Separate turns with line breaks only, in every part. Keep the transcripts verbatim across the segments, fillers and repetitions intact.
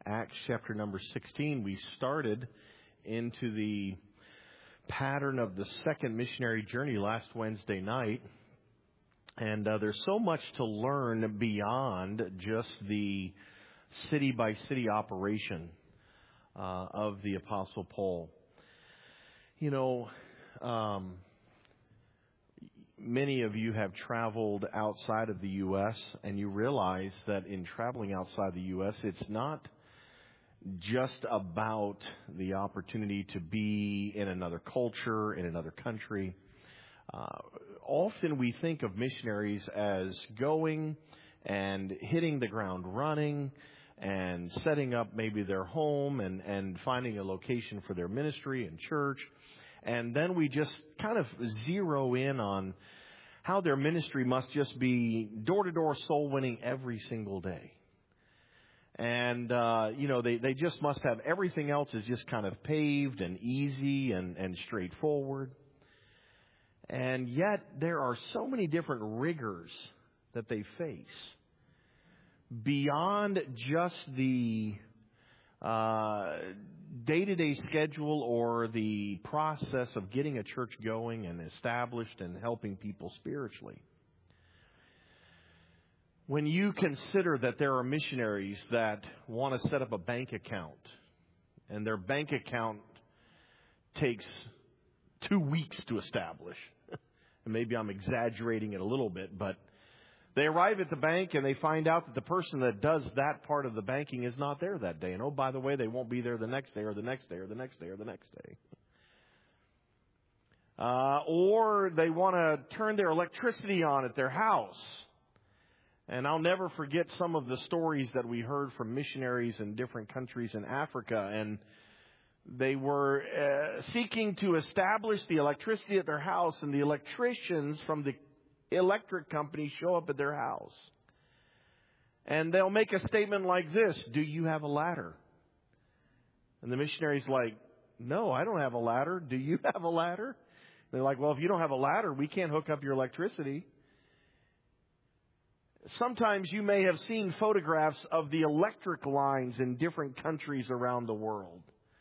Acts chapter number sixteen. We started into the pattern of the second missionary journey last Wednesday night. And uh, there's so much to learn beyond just the city-by-city operation uh, of the Apostle Paul. You know, um, many of you have traveled outside of the U S, and you realize that in traveling outside the U S, it's not just about the opportunity to be in another culture, in another country. Uh, often we think of missionaries as going and hitting the ground running and setting up maybe their home and, and finding a location for their ministry and church. And then we just kind of zero in on how their ministry must just be door-to-door soul winning every single day. And, uh, you know, they, they just must have everything else is just kind of paved and easy and, and straightforward. And yet there are so many different rigors that they face beyond just the uh, day-to-day schedule or the process of getting a church going and established and helping people spiritually. When you consider that there are missionaries that want to set up a bank account and their bank account takes two weeks to establish, and maybe I'm exaggerating it a little bit, but they arrive at the bank and they find out that the person that does that part of the banking is not there that day. And oh, by the way, they won't be there the next day or the next day or the next day or the next day. Uh, or they want to turn their electricity on at their house. And I'll never forget some of the stories that we heard from missionaries in different countries in Africa. And they were uh, seeking to establish the electricity at their house, and the electricians from the electric company show up at their house. And they'll make a statement like this: "Do you have a ladder?" And the missionary's like, "No, I don't have a ladder. Do you have a ladder?" And they're like, "Well, if you don't have a ladder, we can't hook up your electricity." Sometimes you may have seen photographs of the electric lines in different countries around the world.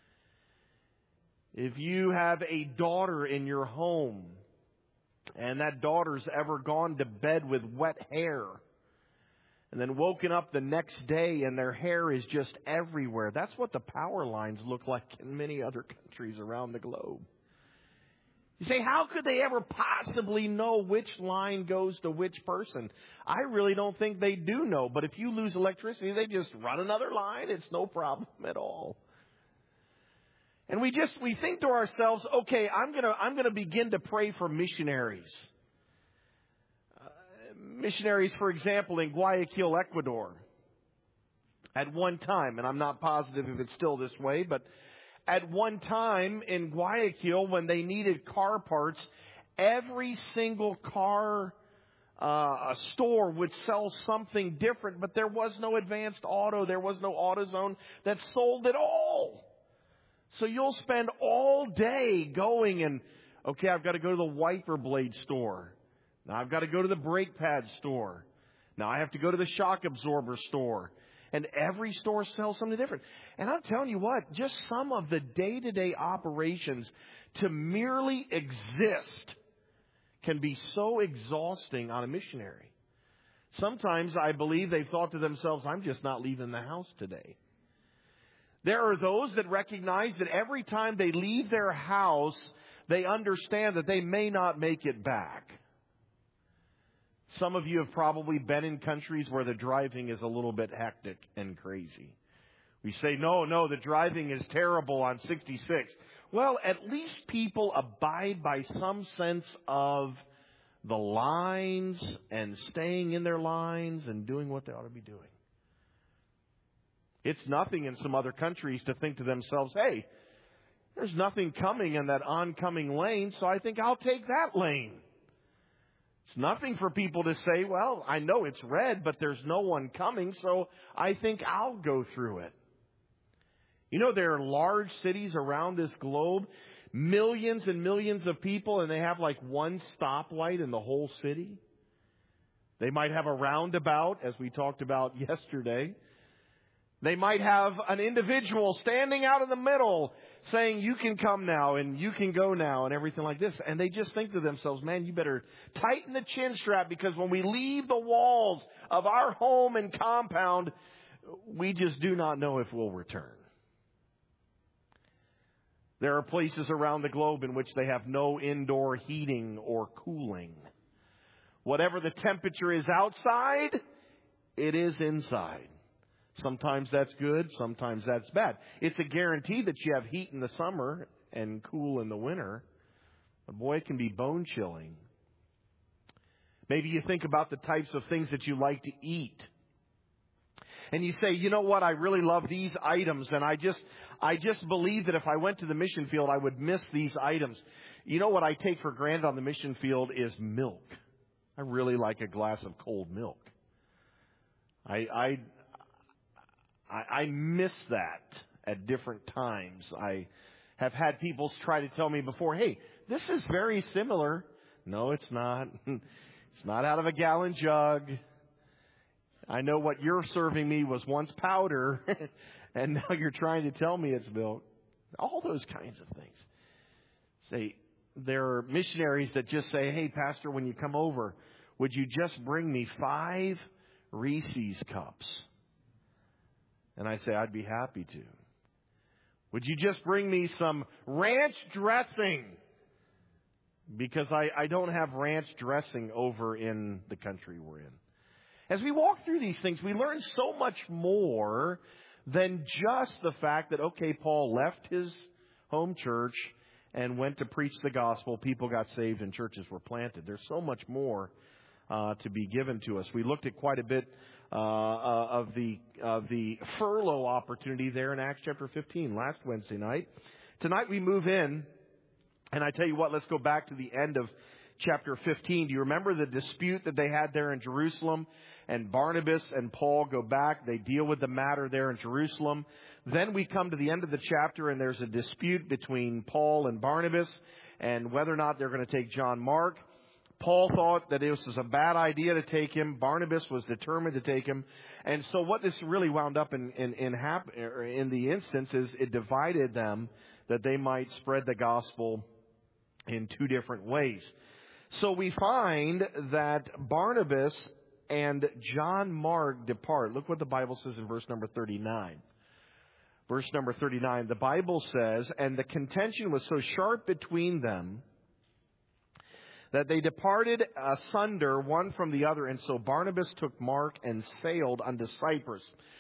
If you have a daughter in your home and that daughter's ever gone to bed with wet hair and then woken up the next day and their hair is just everywhere, that's what the power lines look like in many other countries around the globe. You say, how could they ever possibly know which line goes to which person? I really don't think they do know. But if you lose electricity, they just run another line. It's no problem at all. And we just, we think to ourselves, okay, I'm going to, I'm going to begin to pray for missionaries. Uh, missionaries, for example, in Guayaquil, Ecuador. At one time, and I'm not positive if it's still this way, but at one time in Guayaquil, when they needed car parts, every single car uh, store would sell something different, but there was no Advanced Auto, there was no AutoZone that sold it all. So you'll spend all day going and, okay, I've got to go to the wiper blade store. Now I've got to go to the brake pad store. Now I have to go to the shock absorber store. And every store sells something different. And I'm telling you what, just some of the day-to-day operations to merely exist can be so exhausting on a missionary. Sometimes I believe they've thought to themselves, I'm just not leaving the house today. There are those that recognize that every time they leave their house, they understand that they may not make it back. Some of you have probably been in countries where the driving is a little bit hectic and crazy. We say, no, no, the driving is terrible on sixty-six. Well, at least people abide by some sense of the lines and staying in their lines and doing what they ought to be doing. It's nothing in some other countries to think to themselves, hey, there's nothing coming in that oncoming lane, so I think I'll take that lane. It's nothing for people to say, well, I know it's red, but there's no one coming, so I think I'll go through it. You know, there are large cities around this globe, millions and millions of people, and they have like one stoplight in the whole city. They might have a roundabout, as we talked about yesterday. They might have an individual standing out in the middle saying, you can come now and you can go now and everything like this. And they just think to themselves, man, you better tighten the chin strap, because when we leave the walls of our home and compound, we just do not know if we'll return. There are places around the globe in which they have no indoor heating or cooling. Whatever the temperature is outside, it is inside. Sometimes that's good, sometimes that's bad. It's a guarantee that you have heat in the summer and cool in the winter. But boy, it can be bone chilling. Maybe you think about the types of things that you like to eat. And you say, you know what, I really love these items, and I just I just believe that if I went to the mission field, I would miss these items. You know what I take for granted on the mission field is milk. I really like a glass of cold milk. I I I, I miss that at different times. I have had people try to tell me before, hey, this is very similar. No, it's not. It's not out of a gallon jug. I know what you're serving me was once powder, and now you're trying to tell me it's milk. All those kinds of things. Say, there are missionaries that just say, hey, Pastor, when you come over, would you just bring me five Reese's cups? And I say, I'd be happy to. Would you just bring me some ranch dressing? Because I, I don't have ranch dressing over in the country we're in. As we walk through these things, we learn so much more than just the fact that, okay, Paul left his home church and went to preach the gospel. People got saved and churches were planted. There's so much more uh, to be given to us. We looked at quite a bit uh, uh, of the of the furlough opportunity there in Acts chapter fifteen last Wednesday night. Tonight we move in, and I tell you what, let's go back to the end of chapter fifteen. Do you remember the dispute that they had there in Jerusalem? And Barnabas and Paul go back. They deal with the matter there in Jerusalem. Then we come to the end of the chapter, and there's a dispute between Paul and Barnabas and whether or not they're going to take John Mark. Paul thought that this was a bad idea to take him. Barnabas was determined to take him. And so what this really wound up in, in, in, hap- in the instance is it divided them that they might spread the gospel in two different ways. So we find that Barnabas and John Mark depart. Look what the Bible says in verse number thirty-nine. Verse number thirty-nine, the Bible says, and the contention was so sharp between them that they departed asunder one from the other. And so Barnabas took Mark and sailed unto Cyprus.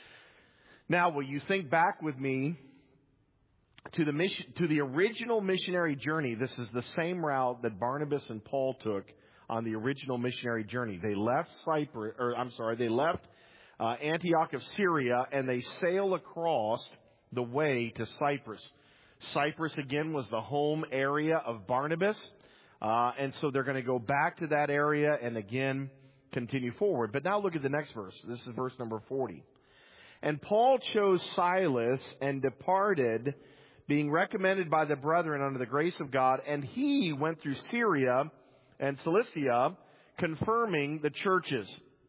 Now, will you think back with me to the mission, to the original missionary journey? This is the same route that Barnabas and Paul took on the original missionary journey. They left Cyprus, or I'm sorry, they left uh, Antioch of Syria, and they sail across the way to Cyprus. Cyprus, again, was the home area of Barnabas, uh, and so they're going to go back to that area and again continue forward. But now look at the next verse. This is verse number forty. And Paul chose Silas and departed, being recommended by the brethren under the grace of God, and he went through Syria and Cilicia, confirming the churches.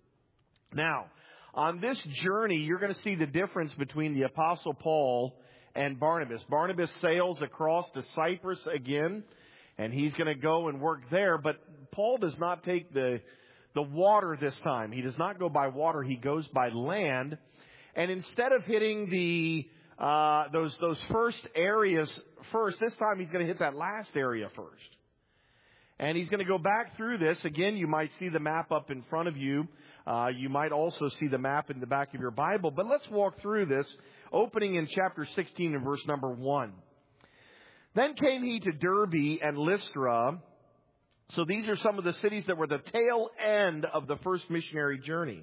Now, on this journey, you're going to see the difference between the Apostle Paul and Barnabas. Barnabas sails across to Cyprus again, and he's going to go and work there. But Paul does not take the, the water this time. He does not go by water. He goes by land. And instead of hitting the uh, those those first areas first, this time he's going to hit that last area first. And he's going to go back through this. Again, you might see the map up in front of you. Uh, you might also see the map in the back of your Bible. But let's walk through this, opening in chapter sixteen and verse number one. Then came he to Derbe and Lystra. So these are some of the cities that were the tail end of the first missionary journey.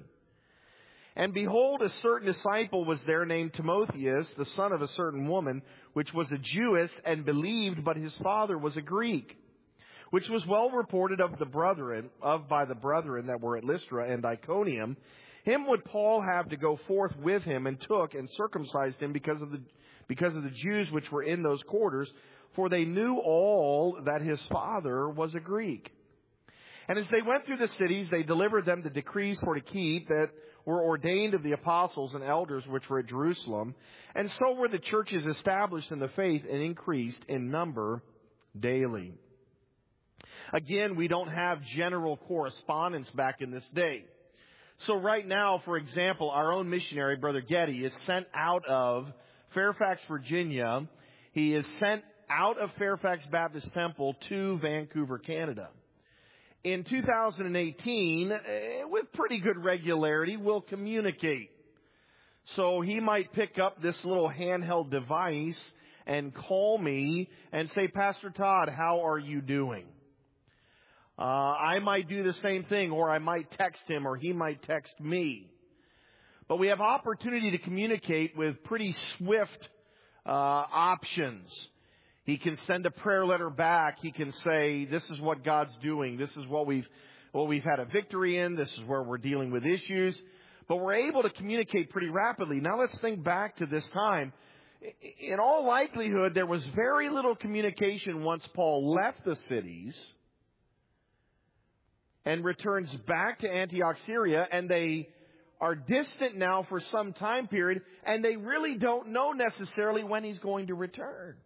And behold, a certain disciple was there named Timotheus, the son of a certain woman, which was a Jewess and believed, but his father was a Greek, which was well reported of the brethren, of by the brethren that were at Lystra and Iconium. Him would Paul have to go forth with him, and took and circumcised him because of the because of the Jews which were in those quarters, for they knew all that his father was a Greek. And as they went through the cities, they delivered them the decrees for to keep, that were ordained of the apostles and elders which were at Jerusalem. And so were the churches established in the faith and increased in number daily. Again, we don't have general correspondence back in this day. So right now, for example, our own missionary, Brother Getty, is sent out of Fairfax, Virginia. He is sent out of Fairfax Baptist Temple to Vancouver, Canada. In two thousand eighteen, with pretty good regularity, we'll communicate. So he might pick up this little handheld device and call me and say, Pastor Todd, how are you doing? Uh, I might do the same thing, or I might text him, or he might text me. But we have opportunity to communicate with pretty swift uh, options. He can send a prayer letter back. He can say, this is what God's doing. This is what we've, what we've had a victory in. This is where we're dealing with issues. But we're able to communicate pretty rapidly. Now let's think back to this time. In all likelihood, there was very little communication once Paul left the cities and returns back to Antioch, Syria, and they are distant now for some time period, and they really don't know necessarily when he's going to return.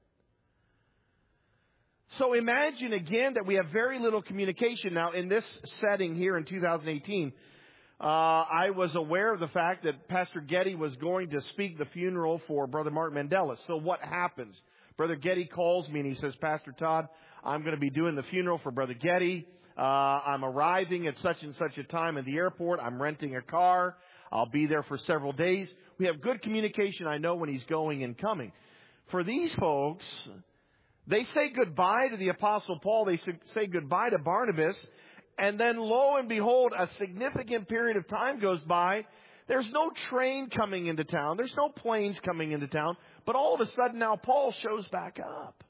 So imagine again that we have very little communication. Now, in this setting here in two thousand eighteen, uh, I was aware of the fact that Pastor Getty was going to speak the funeral for Brother Mark Mandela. So what happens? Brother Getty calls me and he says, Pastor Todd, I'm going to be doing the funeral for Brother Getty. Uh, I'm arriving at such and such a time at the airport. I'm renting a car. I'll be there for several days. We have good communication. I know when he's going and coming. For these folks, they say goodbye to the Apostle Paul. They say goodbye to Barnabas. And then lo and behold, a significant period of time goes by. There's no train coming into town. There's no planes coming into town. But all of a sudden now Paul shows back up.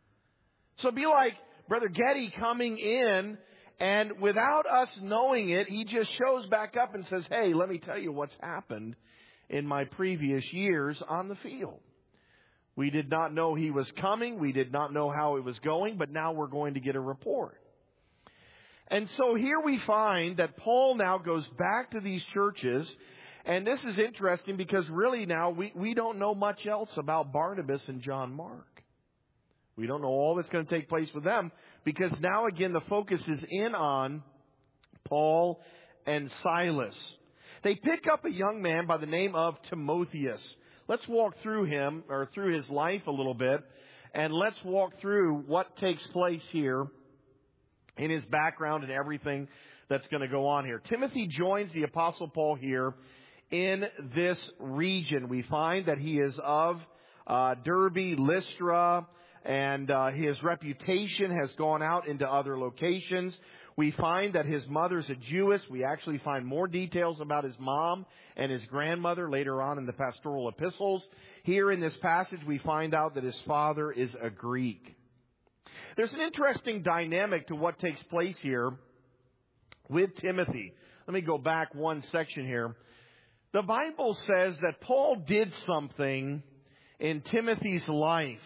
So it'd be like Brother Getty coming in, and without us knowing it, he just shows back up and says, hey, let me tell you what's happened in my previous years on the field. We did not know he was coming. We did not know how it was going, but now we're going to get a report. And so here we find that Paul now goes back to these churches, and this is interesting because really now we, we don't know much else about Barnabas and John Mark. We don't know all that's going to take place with them because now again the focus is in on Paul and Silas. They pick up a young man by the name of Timotheus. Let's walk through him, or through his life a little bit, and let's walk through what takes place here in his background and everything that's going to go on here. Timothy joins the Apostle Paul here in this region. We find that he is of uh, Derbe, Lystra, and uh, his reputation has gone out into other locations. We find that his mother's a Jewess. We actually find more details about his mom and his grandmother later on in the pastoral epistles. Here in this passage, we find out that his father is a Greek. There's an interesting dynamic to what takes place here with Timothy. Let me go back one section here. The Bible says that Paul did something in Timothy's life.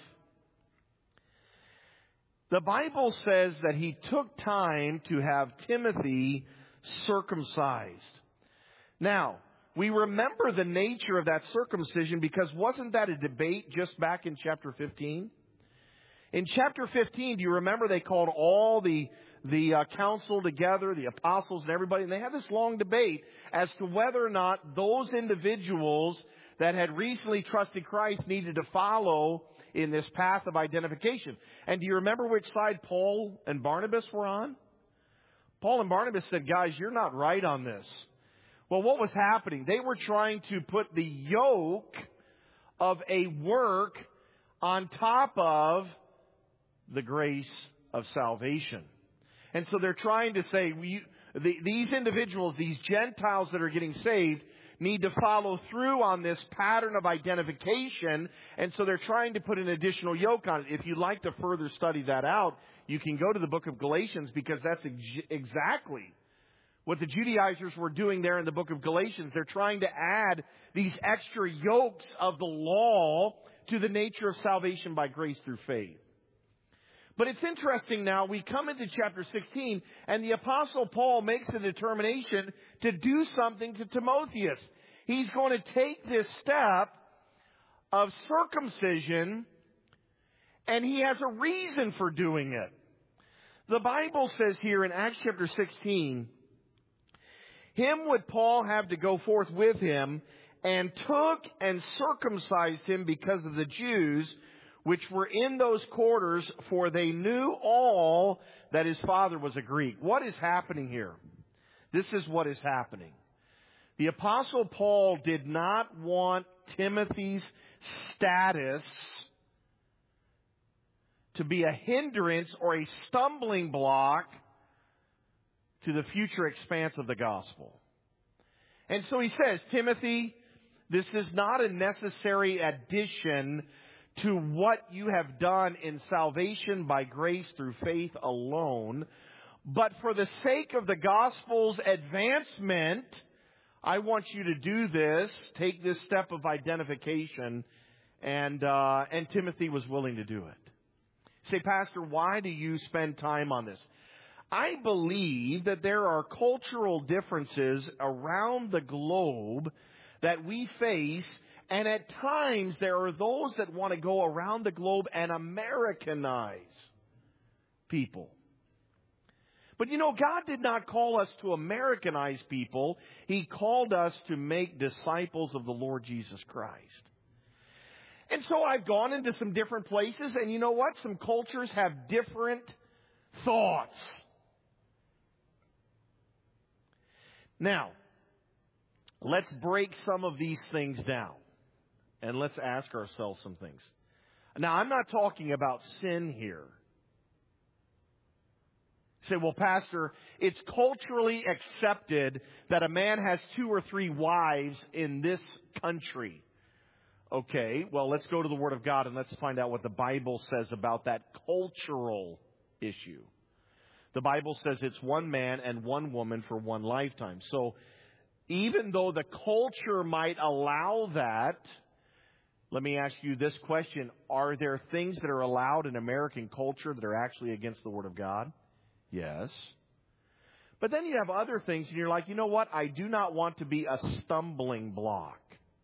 The Bible says that he took time to have Timothy circumcised. Now, we remember the nature of that circumcision because wasn't that a debate just back in chapter fifteen? In chapter fifteen, do you remember they called all the the uh, council together, the apostles and everybody, and they had this long debate as to whether or not those individuals that had recently trusted Christ needed to follow in this path of identification. And do you remember which side Paul and Barnabas were on? Paul and Barnabas said, guys, you're not right on this. Well, what was happening? They were trying to put the yoke of a work on top of the grace of salvation. And so they're trying to say, we, the, these individuals, these Gentiles that are getting saved, need to follow through on this pattern of identification. And so they're trying to put an additional yoke on it. If you'd like to further study that out, you can go to the book of Galatians because that's ex- exactly what the Judaizers were doing there in the book of Galatians. They're trying to add these extra yokes of the law to the nature of salvation by grace through faith. But it's interesting now, we come into chapter sixteen, and the Apostle Paul makes a determination to do something to Timotheus. He's going to take this step of circumcision, and he has a reason for doing it. The Bible says here in Acts chapter sixteen, him would Paul have to go forth with him, and took and circumcised him because of the Jews which were in those quarters, for they knew all that his father was a Greek. What is happening here? This is what is happening. The Apostle Paul did not want Timothy's status to be a hindrance or a stumbling block to the future expanse of the gospel. And so he says, Timothy, this is not a necessary addition to what you have done in salvation by grace through faith alone, but for the sake of the gospel's advancement, I want you to do this, take this step of identification, and uh, and Timothy was willing to do it. Say, Pastor, why do you spend time on this? I believe that there are cultural differences around the globe that we face, and at times there are those that want to go around the globe and Americanize people. But you know, God did not call us to Americanize people. He called us to make disciples of the Lord Jesus Christ. And so I've gone into some different places, and you know what? Some cultures have different thoughts. Now, let's break some of these things down, and let's ask ourselves some things. Now, I'm not talking about sin here. Say, well, Pastor, it's culturally accepted that a man has two or three wives in this country. Okay, well, let's go to the Word of God and let's find out what the Bible says about that cultural issue. The Bible says it's one man and one woman for one lifetime. So even though the culture might allow that, let me ask you this question. Are there things that are allowed in American culture that are actually against the Word of God? Yes. But then you have other things, and you're like, you know what? I do not want to be a stumbling block.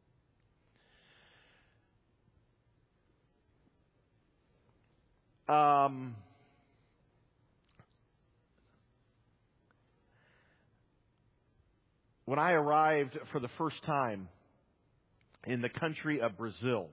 Um, when I arrived for the first time in the country of Brazil,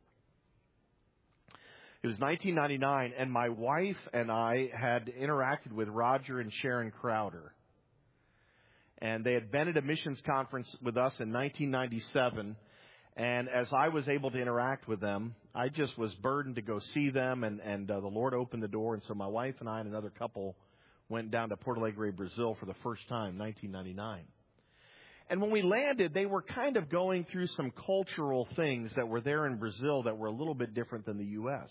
it was nineteen ninety-nine, and my wife and I had interacted with Roger and Sharon Crowder. And they had been at a missions conference with us in nineteen ninety-seven. And as I was able to interact with them, I just was burdened to go see them. And, and uh, the Lord opened the door. And so my wife and I and another couple went down to Porto Alegre, Brazil for the first time, nineteen ninety-nine. And when we landed, they were kind of going through some cultural things that were there in Brazil that were a little bit different than the U S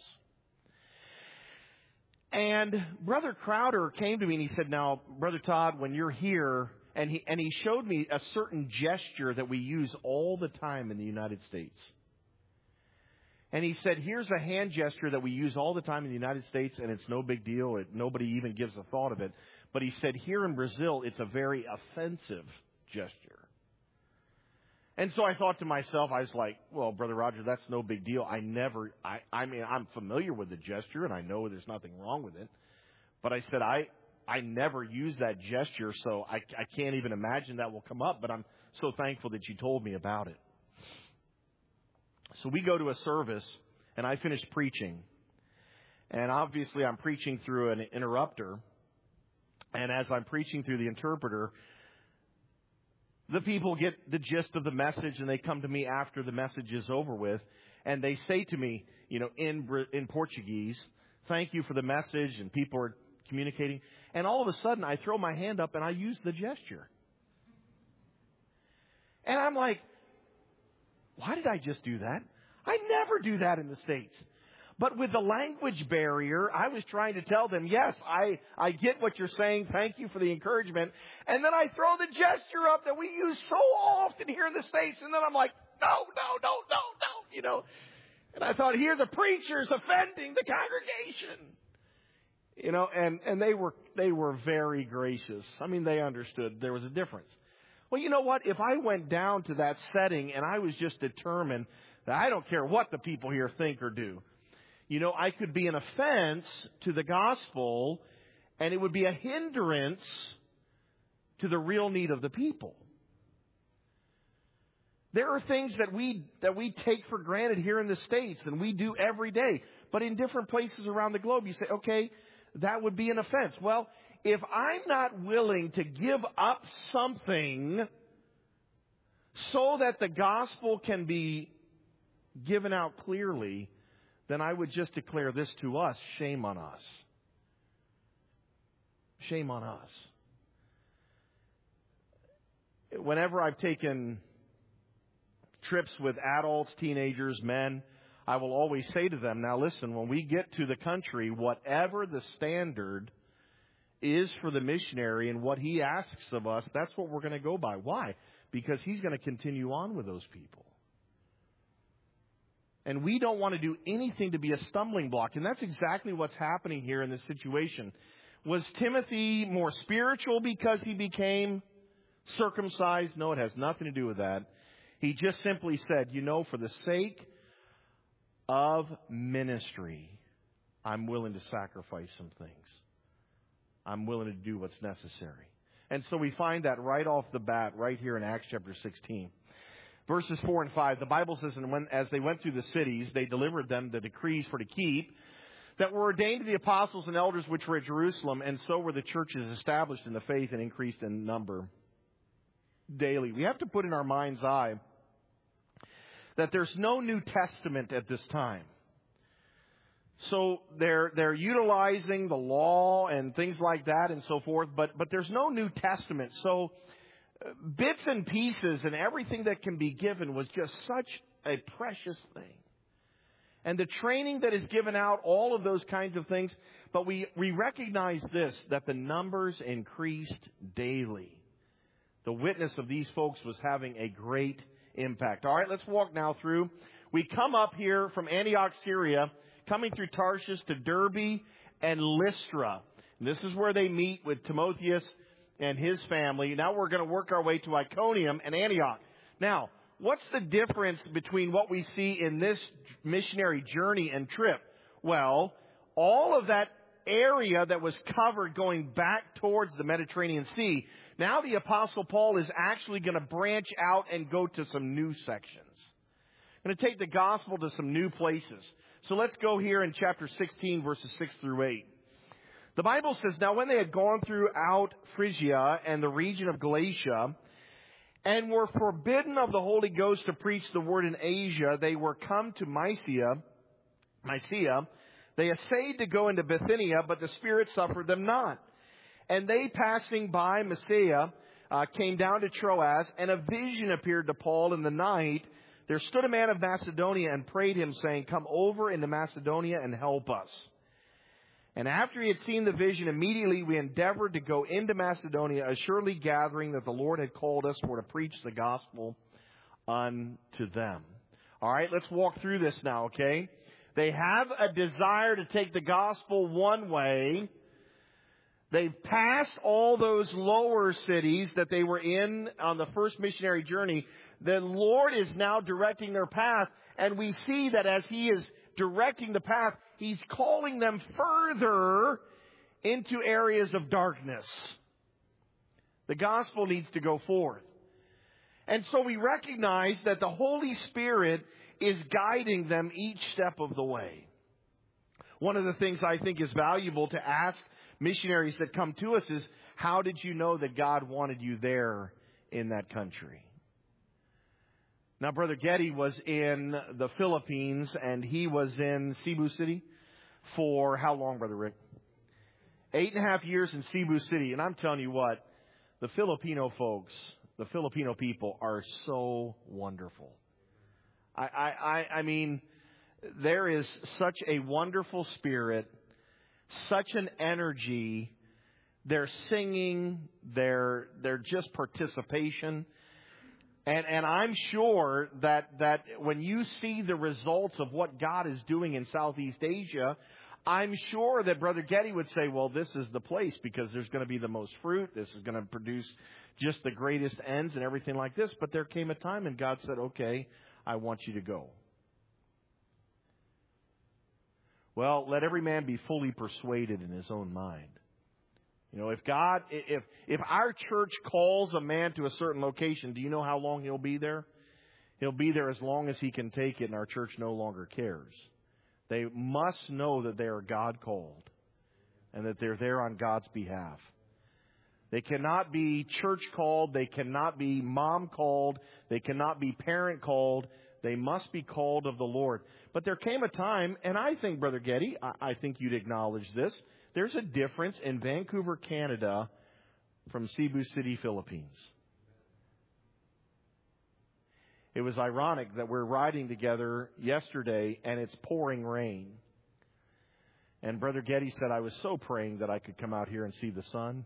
And Brother Crowder came to me and he said, now, Brother Todd, when you're here, and he, and he showed me a certain gesture that we use all the time in the United States. And he said, here's a hand gesture that we use all the time in the United States, and it's no big deal. It, nobody even gives a thought of it. But he said, here in Brazil, it's a very offensive gesture. And so I thought to myself, I was like, well, Brother Roger, that's no big deal. I never, I, I mean, I'm familiar with the gesture, and I know there's nothing wrong with it. But I said, I, I never use that gesture, so I, I can't even imagine that will come up. But I'm so thankful that you told me about it. So we go to a service, and I finish preaching. And obviously, I'm preaching through an interrupter. And as I'm preaching through the interpreter, the people get the gist of the message, and they come to me after the message is over with, and they say to me, you know, in in Portuguese, thank you for the message, and people are communicating. And all of a sudden, I throw my hand up, and I use the gesture. And I'm like, why did I just do that? I never do that in the States. But with the language barrier, I was trying to tell them, yes, I, I get what you're saying. Thank you for the encouragement. And then I throw the gesture up that we use so often here in the States. And then I'm like, no, no, no, no, no, you know. And I thought, here the preacher's offending the congregation. You know, and, and they were they were very gracious. I mean, they understood there was a difference. Well, you know what? If I went down to that setting and I was just determined that I don't care what the people here think or do, you know, I could be an offense to the gospel, and it would be a hindrance to the real need of the people. There are things that we that we take for granted here in the States, and we do every day. But in different places around the globe, you say, okay, that would be an offense. Well, if I'm not willing to give up something so that the gospel can be given out clearly, then I would just declare this to us: shame on us. Shame on us. Whenever I've taken trips with adults, teenagers, men, I will always say to them, now listen, when we get to the country, whatever the standard is for the missionary and what he asks of us, that's what we're going to go by. Why? Because he's going to continue on with those people. And we don't want to do anything to be a stumbling block. And that's exactly what's happening here in this situation. Was Timothy more spiritual because he became circumcised? No, it has nothing to do with that. He just simply said, you know, for the sake of ministry, I'm willing to sacrifice some things. I'm willing to do what's necessary. And so we find that right off the bat, right here in Acts chapter sixteen. Verses four and five, the Bible says, and when, as they went through the cities, they delivered them the decrees for to keep that were ordained to the apostles and elders which were at Jerusalem, and so were the churches established in the faith and increased in number daily. We have to put in our mind's eye that there's no New Testament at this time. So they're they're utilizing the law and things like that and so forth, but but there's no New Testament. So uh, bits and pieces and everything that can be given was just such a precious thing. And the training that is given out, all of those kinds of things, but we, we recognize this, that the numbers increased daily. The witness of these folks was having a great impact. All right, let's walk now through. We come up here from Antioch, Syria, coming through Tarshish to Derbe and Lystra. And this is where they meet with Timotheus and his family. Now we're going to work our way to Iconium and Antioch. Now, what's the difference between what we see in this missionary journey and trip? Well, all of that area that was covered going back towards the Mediterranean Sea, now the Apostle Paul is actually going to branch out and go to some new sections. Going to take the gospel to some new places. So let's go here in chapter sixteen, verses six through eight. The Bible says, now when they had gone throughout Phrygia and the region of Galatia, and were forbidden of the Holy Ghost to preach the word in Asia, they were come to Mysia. Mysia. They essayed to go into Bithynia, but the Spirit suffered them not. And they, passing by Mysia, uh, came down to Troas, and a vision appeared to Paul in the night. There stood a man of Macedonia and prayed him, saying, come over into Macedonia and help us. And after he had seen the vision, immediately we endeavored to go into Macedonia, assuredly gathering that the Lord had called us for to preach the gospel unto them. All right, let's walk through this now, okay? They have a desire to take the gospel one way. They've passed all those lower cities that they were in on the first missionary journey. The Lord is now directing their path, and we see that as He is directing the path, He's calling them further into areas of darkness. The gospel needs to go forth. And so we recognize that the Holy Spirit is guiding them each step of the way. One of the things I think is valuable to ask missionaries that come to us is, how did you know that God wanted you there in that country? Now, Brother Getty was in the Philippines, and he was in Cebu City for how long, Brother Rick? Eight and a half years in Cebu City. And I'm telling you what, the Filipino folks, the Filipino people are so wonderful. I, I, I, I mean, there is such a wonderful spirit, such an energy. They're singing, they're, they're just participation. And, and I'm sure that, that when you see the results of what God is doing in Southeast Asia, I'm sure that Brother Getty would say, well, this is the place because there's going to be the most fruit. This is going to produce just the greatest ends and everything like this. But there came a time and God said, okay, I want you to go. Well, let every man be fully persuaded in his own mind. You know, if God, if if our church calls a man to a certain location, do you know how long he'll be there? He'll be there as long as he can take it, and our church no longer cares. They must know that they are God called and that they're there on God's behalf. They cannot be church called. They cannot be mom called. They cannot be parent called. They must be called of the Lord. But there came a time, and I think, Brother Getty, I, I think you'd acknowledge this. There's a difference in Vancouver, Canada from Cebu City, Philippines. It was ironic that we're riding together yesterday and it's pouring rain. And Brother Getty said, I was so praying that I could come out here and see the sun.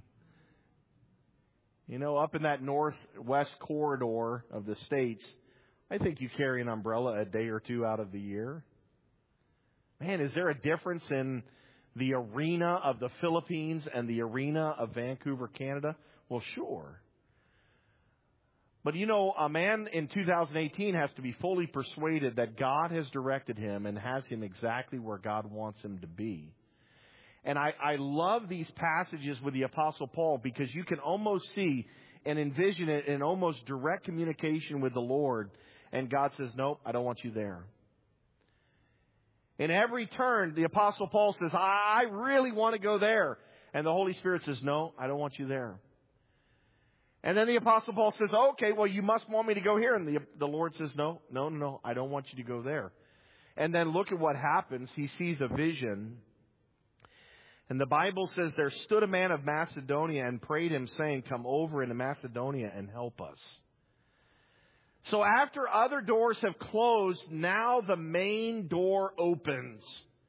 You know, up in that northwest corridor of the States, I think you carry an umbrella a day or two out of the year. Man, is there a difference in the arena of the Philippines and the arena of Vancouver, Canada? Well, sure. But you know, a man in two thousand eighteen has to be fully persuaded that God has directed him and has him exactly where God wants him to be. And I, I love these passages with the Apostle Paul because you can almost see and envision it in almost direct communication with the Lord. And God says, nope, I don't want you there. In every turn, the Apostle Paul says, I really want to go there. And the Holy Spirit says, no, I don't want you there. And then the Apostle Paul says, okay, well, you must want me to go here. And the, the Lord says, no, no, no, no, I don't want you to go there. And then look at what happens. He sees a vision. And the Bible says, there stood a man of Macedonia and prayed him, saying, come over into Macedonia and help us. So after other doors have closed, now the main door opens.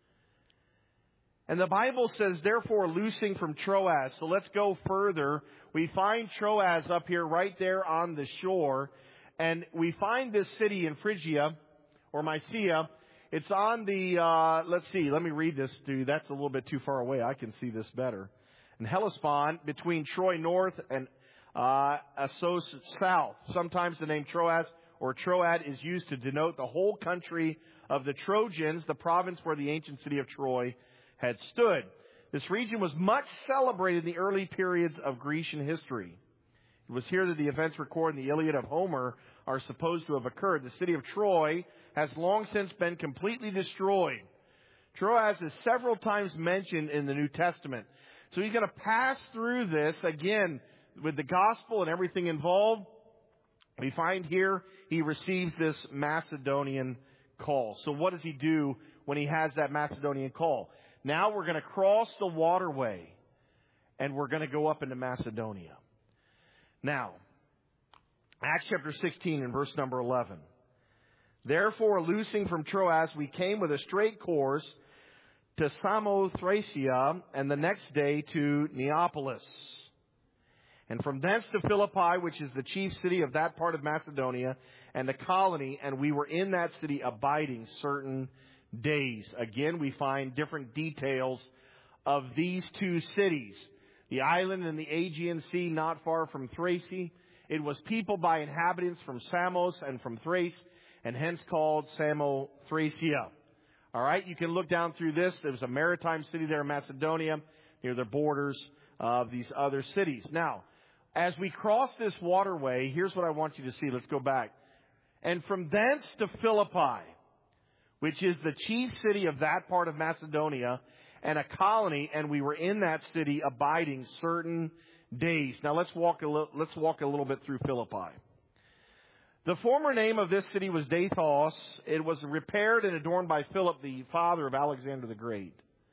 And the Bible says, therefore, loosing from Troas. So let's go further. We find Troas up here right there on the shore. And we find this city in Phrygia, or Mysia. It's on the, uh, let's see, let me read this to you. That's a little bit too far away. I can see this better. In Hellespont, between Troy North and uh, Assos South. Sometimes the name Troas or Troad is used to denote the whole country of the Trojans, the province where the ancient city of Troy had stood. This region was much celebrated in the early periods of Grecian history. It was here that the events recorded in the Iliad of Homer are supposed to have occurred. The city of Troy has long since been completely destroyed. Troas is several times mentioned in the New Testament. So he's going to pass through this again with the gospel and everything involved. We find here he receives this Macedonian call. So what does he do when he has that Macedonian call? Now we're going to cross the waterway and we're going to go up into Macedonia. Now, Acts chapter sixteen and verse number eleven. Therefore, loosing from Troas, we came with a straight course to Samothracia, and the next day to Neapolis. And from thence to Philippi, which is the chief city of that part of Macedonia, and a colony, and we were in that city abiding certain days. Again, we find different details of these two cities. The island in the Aegean Sea, not far from Thrace. It was peopled by inhabitants from Samos and from Thrace, and hence called Samothracia. All right, you can look down through this. There was a maritime city there in Macedonia, near the borders of these other cities. Now, as we cross this waterway, here's what I want you to see. Let's go back. And from thence to Philippi, which is the chief city of that part of Macedonia, and a colony, and we were in that city abiding certain days. Now let's walk a little, let's walk a little bit through Philippi. The former name of this city was Dathos. It was repaired and adorned by Philip, the father of Alexander the Great.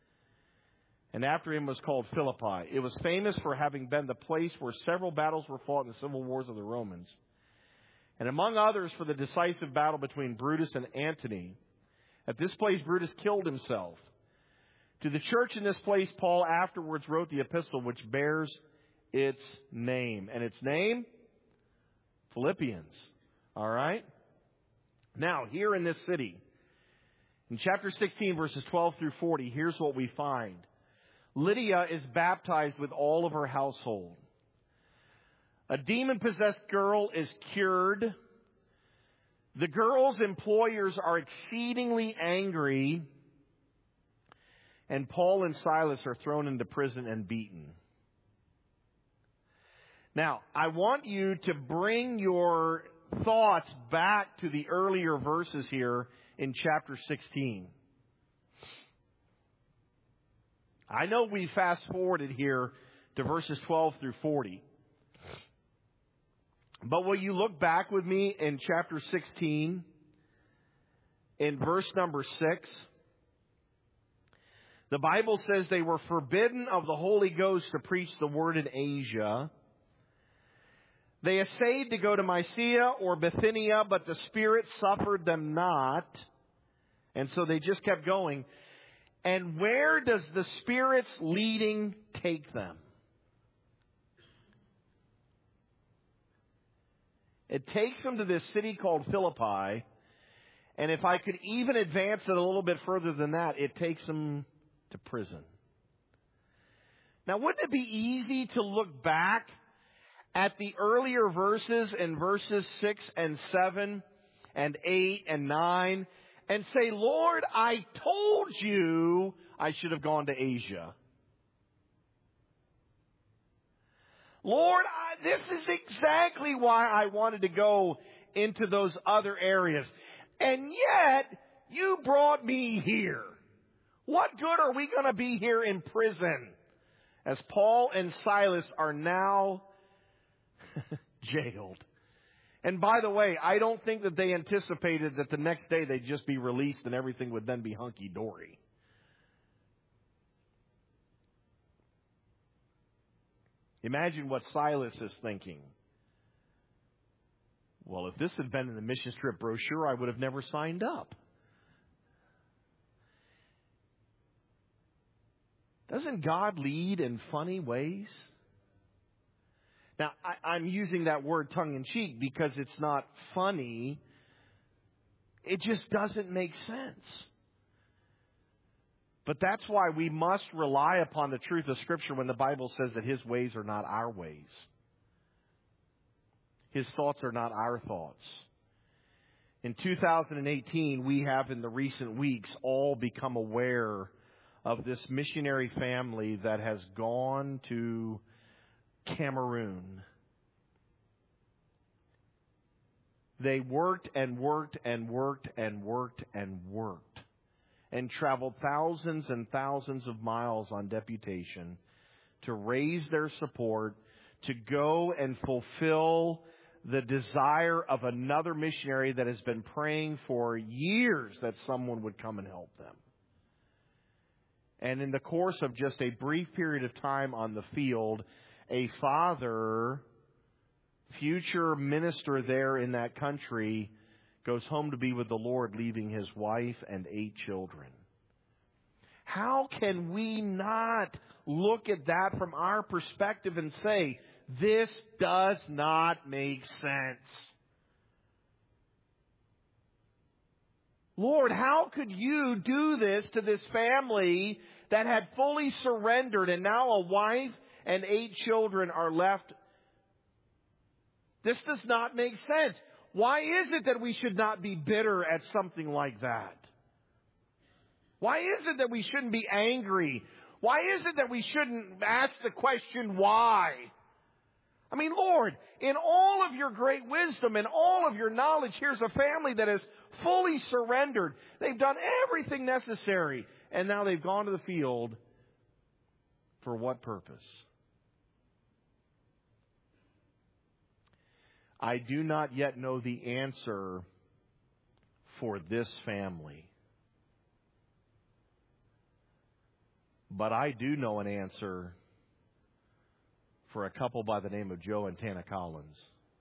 And after him was called Philippi. It was famous for having been the place where several battles were fought in the civil wars of the Romans. And among others for the decisive battle between Brutus and Antony. At this place, Brutus killed himself. To the church in this place, Paul afterwards wrote the epistle which bears its name. And its name? Philippians. All right? Now, here in this city, In chapter sixteen, verses twelve through forty, here's what we find. Lydia is baptized with all of her household. A demon-possessed girl is cured. The girl's employers are exceedingly angry. And Paul and Silas are thrown into prison and beaten. Now, I want you to bring your thoughts back to the earlier verses here in chapter sixteen. I know we fast forwarded here to verses twelve through forty. But will you look back with me in chapter sixteen, in verse number six? The Bible says they were forbidden of the Holy Ghost to preach the word in Asia. They essayed to go to Mysia or Bithynia, but the Spirit suffered them not. And so they just kept going. And where does the Spirit's leading take them? It takes them to this city called Philippi. And if I could even advance it a little bit further than that, it takes them to prison. Now, wouldn't it be easy to look back at the earlier verses in verses six and seven and eight and nine and say, Lord, I told you I should have gone to Asia. Lord, I, this is exactly why I wanted to go into those other areas. And yet, you brought me here. What good are we going to be here in prison? As Paul and Silas are now jailed. And by the way, I don't think that they anticipated that the next day they'd just be released and everything would then be hunky-dory. Imagine what Silas is thinking. Well, if this had been in the mission trip brochure, I would have never signed up. Doesn't God lead in funny ways? Now, I, I'm using that word tongue-in-cheek because it's not funny. It just doesn't make sense. But that's why we must rely upon the truth of Scripture when the Bible says that His ways are not our ways. His thoughts are not our thoughts. In two thousand eighteen, we have in the recent weeks all become aware of this missionary family that has gone to Cameroon. They worked and worked and worked and worked and worked and traveled thousands and thousands of miles on deputation to raise their support, to go and fulfill the desire of another missionary that has been praying for years that someone would come and help them. And in the course of just a brief period of time on the field, a father, future minister there in that country, goes home to be with the Lord, leaving his wife and eight children. How can we not look at that from our perspective and say, this does not make sense? Lord, how could you do this to this family that had fully surrendered and now a wife and eight children are left? This does not make sense. Why is it that we should not be bitter at something like that? Why is it that we shouldn't be angry? Why is it that we shouldn't ask the question why? I mean, Lord, in all of your great wisdom and all of your knowledge, here's a family that has fully surrendered. They've done everything necessary. And now they've gone to the field. For what purpose? I do not yet know the answer for this family. But I do know an answer for a couple by the name of Joe and Tana Collins.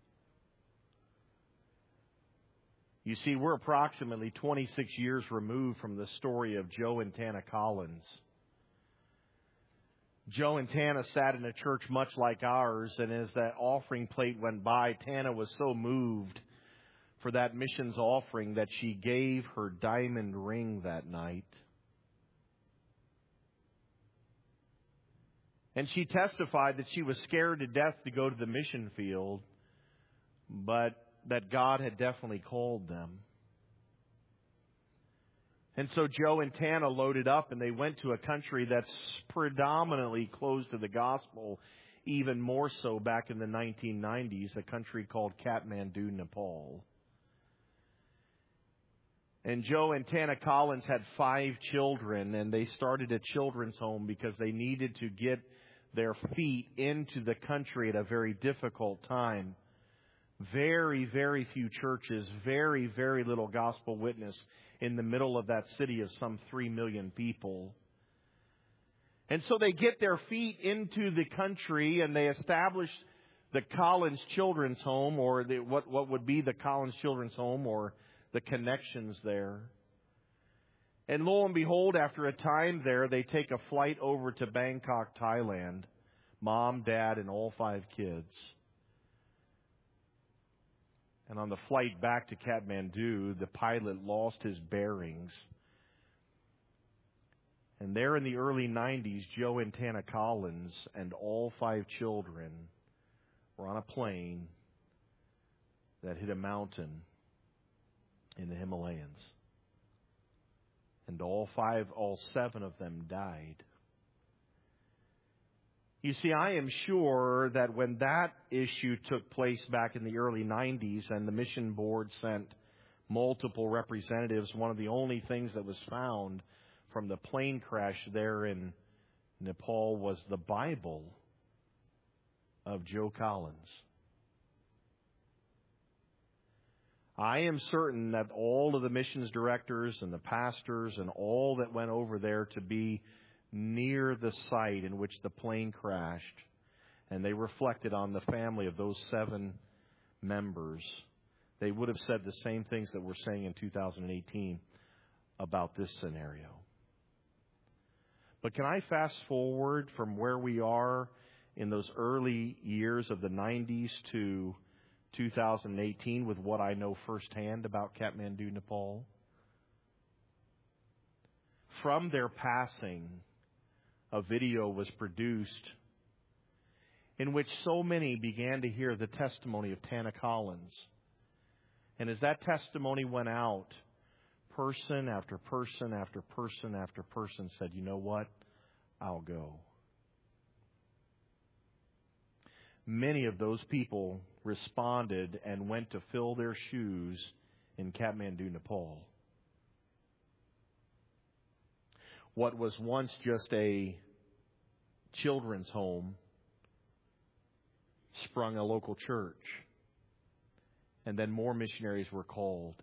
You see, we're approximately twenty-six years removed from the story of Joe and Tana Collins. Joe and Tana sat in a church much like ours, and as that offering plate went by, Tana was so moved for that missions offering that she gave her diamond ring that night. And she testified that she was scared to death to go to the mission field, but that God had definitely called them. And so Joe and Tana loaded up and they went to a country that's predominantly closed to the gospel, even more so back in the nineteen nineties, a country called Kathmandu, Nepal. And Joe and Tana Collins had five children, and they started a children's home because they needed to get their feet into the country at a very difficult time. Very, very few churches, very, very little gospel witness in the middle of that city of some three million people. And so they get their feet into the country and they establish the Collins Children's Home, or the, what, what would be the Collins Children's Home, or the connections there. And lo and behold, after a time there, they take a flight over to Bangkok, Thailand. Mom, Dad, and all five kids. And on the flight back to Kathmandu, the pilot lost his bearings. And there in the early nineties, Joe and Tana Collins and all five children were on a plane that hit a mountain in the Himalayas. And all five, all seven of them died. You see, I am sure that when that issue took place back in the early nineties and the mission board sent multiple representatives, one of the only things that was found from the plane crash there in Nepal was the Bible of Joe Collins. I am certain that all of the missions directors and the pastors and all that went over there to be near the site in which the plane crashed, and they reflected on the family of those seven members, they would have said the same things that we're saying in two thousand eighteen about this scenario. But can I fast forward from where we are in those early years of the nineties to two thousand eighteen with what I know firsthand about Kathmandu, Nepal? From their passing, a video was produced in which so many began to hear the testimony of Tana Collins. And as that testimony went out, person after person after person after person said, you know what? I'll go. Many of those people responded and went to fill their shoes in Kathmandu, Nepal. What was once just a children's home sprung a local church. And then more missionaries were called.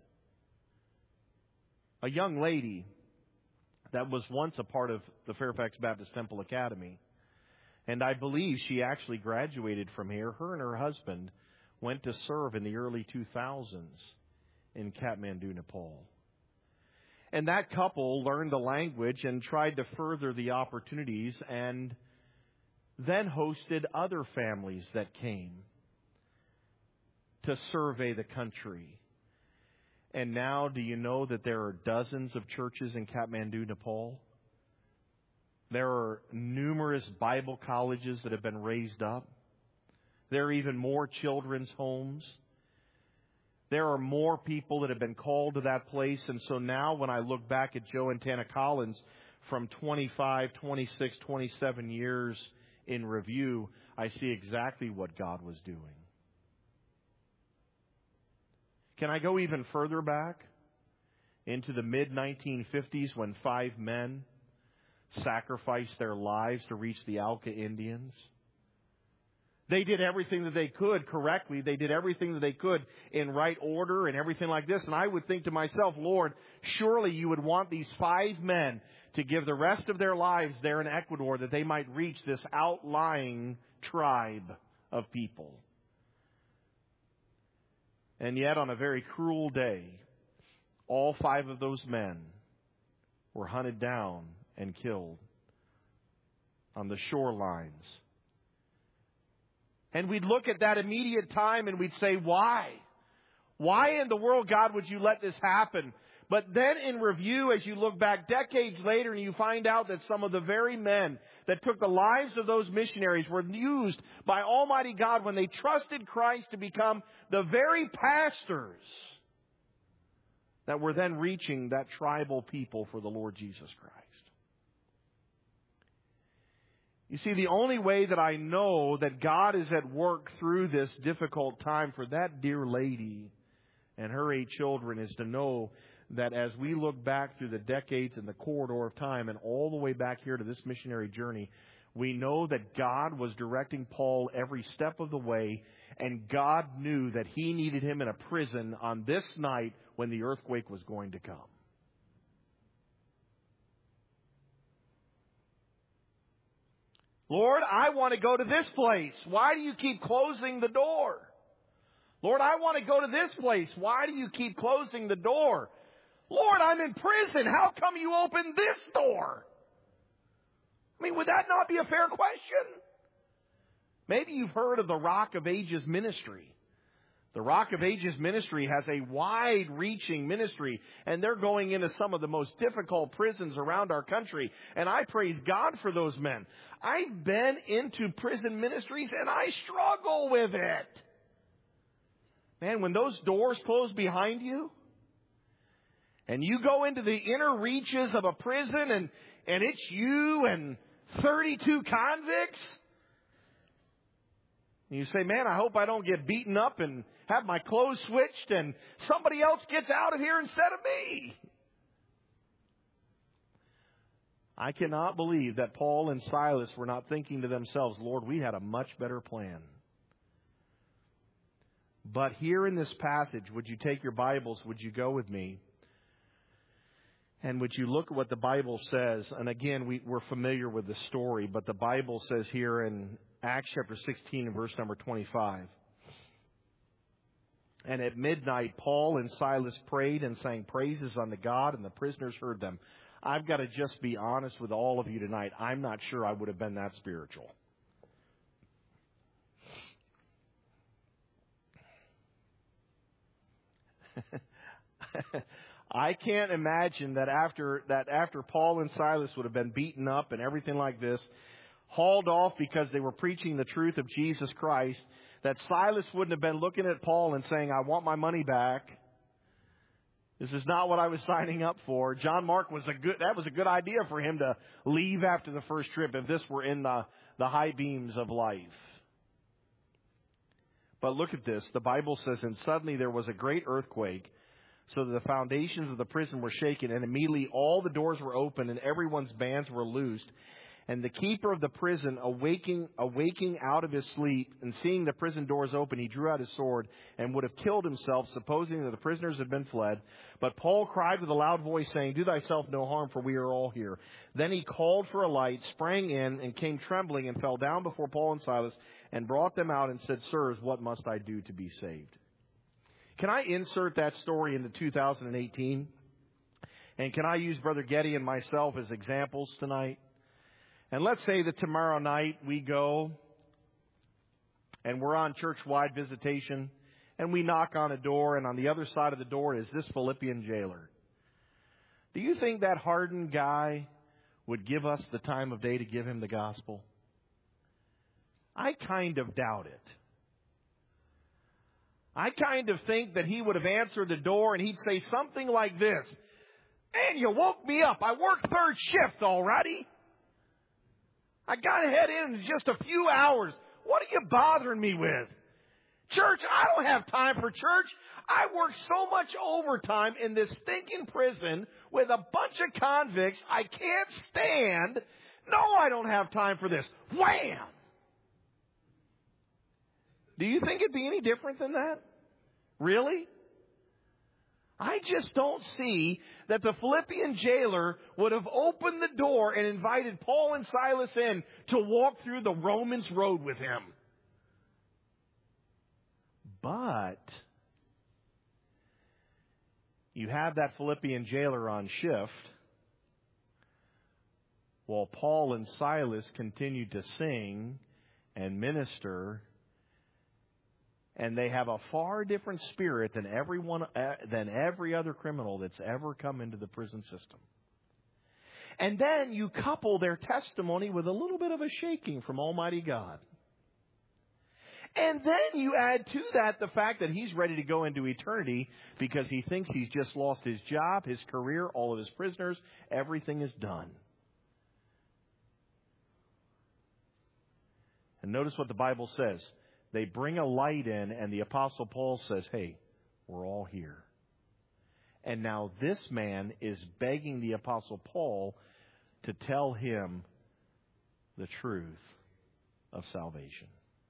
A young lady that was once a part of the Fairfax Baptist Temple Academy, and I believe she actually graduated from here. Her and her husband went to serve in the early two thousands in Kathmandu, Nepal. And that couple learned the language and tried to further the opportunities, and then hosted other families that came to survey the country. And now, do you know that there are dozens of churches in Kathmandu, Nepal? There are numerous Bible colleges that have been raised up. There are even more children's homes. There are more people that have been called to that place. And so now when I look back at Joe and Tana Collins from twenty-five, twenty-six, twenty-seven years in review, I see exactly what God was doing. Can I go even further back into the mid nineteen fifties when five men sacrificed their lives to reach the Auca Indians? They did everything that they could correctly. They did everything that they could in right order and everything like this. And I would think to myself, Lord, surely you would want these five men to give the rest of their lives there in Ecuador that they might reach this outlying tribe of people. And yet, on a very cruel day, all five of those men were hunted down and killed on the shorelines. And we'd look at that immediate time and we'd say, why? Why in the world, God, would you let this happen? But then in review, as you look back decades later and you find out that some of the very men that took the lives of those missionaries were used by Almighty God when they trusted Christ to become the very pastors that were then reaching that tribal people for the Lord Jesus Christ. You see, the only way that I know that God is at work through this difficult time for that dear lady and her eight children is to know that as we look back through the decades and the corridor of time and all the way back here to this missionary journey, we know that God was directing Paul every step of the way, and God knew that he needed him in a prison on this night when the earthquake was going to come. Lord, I want to go to this place. Why do you keep closing the door? Lord, I want to go to this place. Why do you keep closing the door? Lord, I'm in prison. How come you opened this door? I mean, would that not be a fair question? Maybe you've heard of the Rock of Ages ministry. The Rock of Ages ministry has a wide-reaching ministry, and they're going into some of the most difficult prisons around our country. And I praise God for those men. I've been into prison ministries, and I struggle with it. Man, when those doors close behind you, and you go into the inner reaches of a prison, and, and it's you and thirty-two convicts, and you say, man, I hope I don't get beaten up and have my clothes switched and somebody else gets out of here instead of me. I cannot believe that Paul and Silas were not thinking to themselves, Lord, we had a much better plan. But here in this passage, would you take your Bibles, would you go with me? And would you look at what the Bible says? And again, we, we're familiar with the story, but the Bible says here in Acts chapter sixteen and verse number twenty-five. And at midnight, Paul and Silas prayed and sang praises unto God, and the prisoners heard them. I've got to just be honest with all of you tonight. I'm not sure I would have been that spiritual. I can't imagine that after that after Paul and Silas would have been beaten up and everything like this, hauled off because they were preaching the truth of Jesus Christ, that Silas wouldn't have been looking at Paul and saying, I want my money back. This is not what I was signing up for. John Mark was a good, that was a good idea for him to leave after the first trip if this were in the, the high beams of life. But look at this. The Bible says, and suddenly there was a great earthquake, so that the foundations of the prison were shaken, and immediately all the doors were opened and everyone's bands were loosed. And the keeper of the prison, awaking, awaking out of his sleep and seeing the prison doors open, he drew out his sword and would have killed himself, supposing that the prisoners had been fled. But Paul cried with a loud voice, saying, Do thyself no harm, for we are all here. Then he called for a light, sprang in, and came trembling, and fell down before Paul and Silas, and brought them out and said, Sirs, what must I do to be saved? Can I insert that story into two thousand eighteen? And can I use Brother Getty and myself as examples tonight? And let's say that tomorrow night we go and we're on church-wide visitation and we knock on a door, and on the other side of the door is this Philippian jailer. Do you think that hardened guy would give us the time of day to give him the gospel? I kind of doubt it. I kind of think that he would have answered the door and he'd say something like this. Man, you woke me up. I work third shift already. I got to head in in just a few hours. What are you bothering me with? Church, I don't have time for church. I work so much overtime in this stinking prison with a bunch of convicts I can't stand. No, I don't have time for this. Wham! Do you think it'd be any different than that? Really? I just don't see that the Philippian jailer would have opened the door and invited Paul and Silas in to walk through the Romans road with him. But you have that Philippian jailer on shift while Paul and Silas continued to sing and minister And they have a far different spirit than everyone, uh, than every other criminal that's ever come into the prison system. And then you couple their testimony with a little bit of a shaking from Almighty God. And then you add to that the fact that he's ready to go into eternity because he thinks he's just lost his job, his career, all of his prisoners. Everything is done. And notice what the Bible says. They bring a light in, and the Apostle Paul says, hey, we're all here. And now this man is begging the Apostle Paul to tell him the truth of salvation.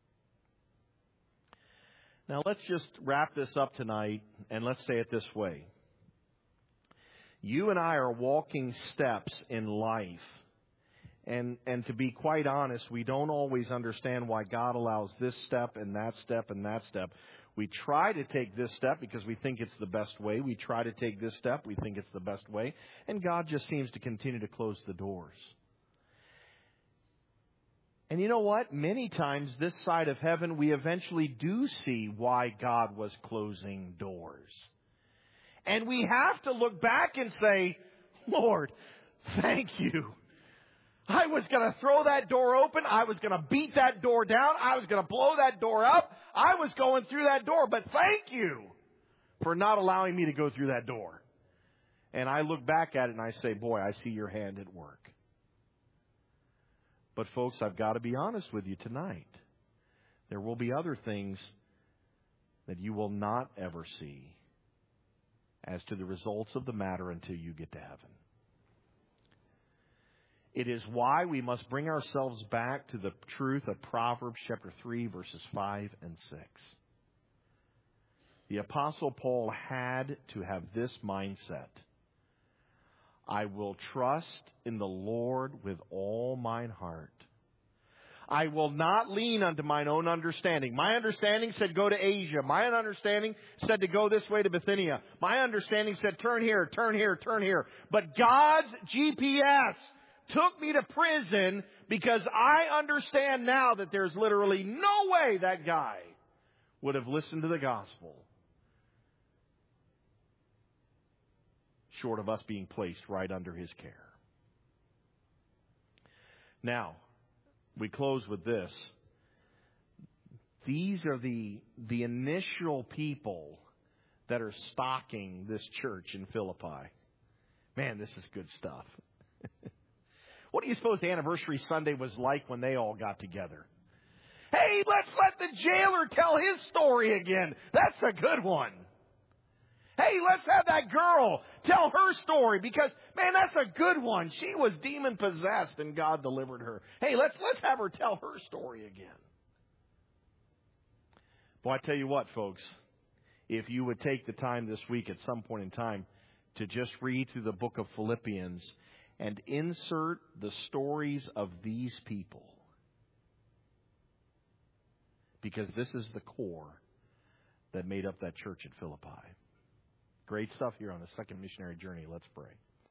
Now let's just wrap this up tonight, and let's say it this way. You and I are walking steps in life. And and to be quite honest, we don't always understand why God allows this step and that step and that step. We try to take this step because we think it's the best way. We try to take this step. We think it's the best way. And God just seems to continue to close the doors. And you know what? Many times this side of heaven, we eventually do see why God was closing doors. And we have to look back and say, Lord, thank you. I was going to throw that door open. I was going to beat that door down. I was going to blow that door up. I was going through that door. But thank you for not allowing me to go through that door. And I look back at it and I say, boy, I see your hand at work. But folks, I've got to be honest with you tonight. There will be other things that you will not ever see as to the results of the matter until you get to heaven. It is why we must bring ourselves back to the truth of Proverbs chapter three, verses five and six. The Apostle Paul had to have this mindset. I will trust in the Lord with all mine heart. I will not lean unto mine own understanding. My understanding said go to Asia. My understanding said to go this way to Bithynia. My understanding said turn here, turn here, turn here. But God's G P S took me to prison because I understand now that there's literally no way that guy would have listened to the gospel short of us being placed right under his care. Now, we close with this. These are the, the initial people that are stocking this church in Philippi. Man, this is good stuff. What do you suppose Anniversary Sunday was like when they all got together? Hey, let's let the jailer tell his story again. That's a good one. Hey, let's have that girl tell her story because, man, that's a good one. She was demon-possessed and God delivered her. Hey, let's let's have her tell her story again. Boy, I tell you what, folks, if you would take the time this week at some point in time to just read through the book of Philippians and insert the stories of these people, because this is the core that made up that church at Philippi. Great stuff here on the second missionary journey. Let's pray.